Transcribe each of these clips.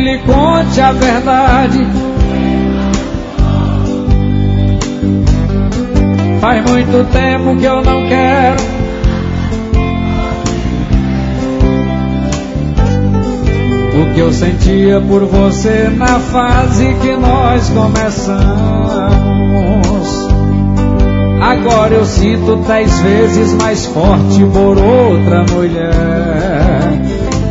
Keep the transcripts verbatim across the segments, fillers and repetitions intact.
lhe conte a verdade. Faz muito tempo que eu não quero o que eu sentia por você na fase que nós começamos. Agora eu sinto dez vezes mais forte por outra mulher.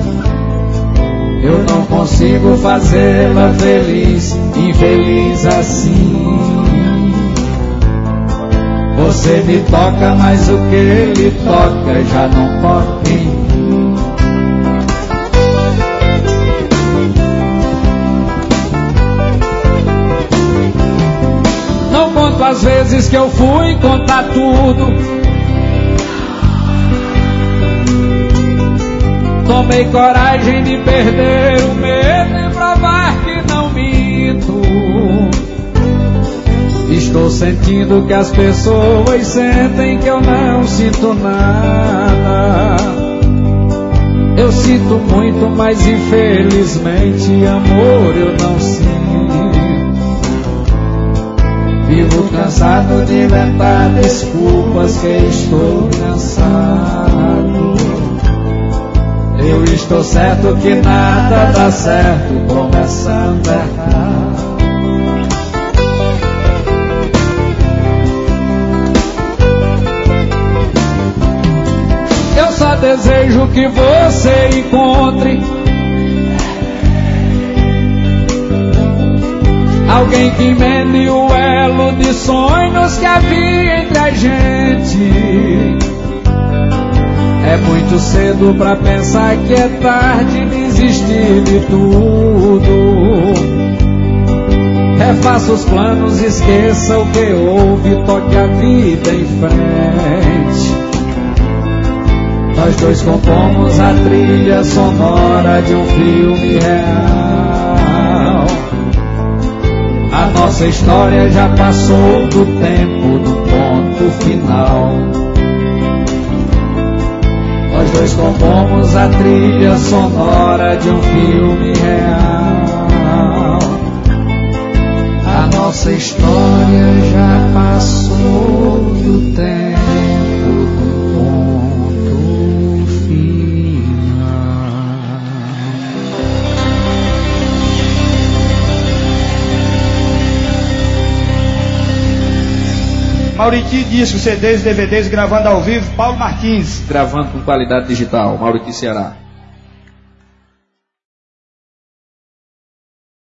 Eu não consigo fazê-la feliz, infeliz assim. Você me toca, mas o que ele toca já não toca em mim. Não conto as vezes que eu fui contar tudo. Tomei coragem de perder o medo e provar que não minto. Estou sentindo que as pessoas sentem que eu não sinto nada. Eu sinto muito, mas infelizmente amor eu não sinto. Vivo cansado de inventar desculpas que estou cansado. Eu estou certo que nada dá certo começando errado. Eu só desejo que você encontre alguém que emende o elo de sonhos que havia entre a gente. É muito cedo pra pensar que é tarde desistir de tudo. Refaça os planos, esqueça o que houve, toque a vida em frente. Nós dois compomos a trilha sonora de um filme real. A nossa história já passou do tempo do ponto final. Nós dois compomos a trilha sonora de um filme real. A nossa história já passou do tempo do ponto final. Mauriti Discos, C Ds, D V Ds, gravando ao vivo, Paulo Martins. Gravando com qualidade digital, Mauriti Ceará.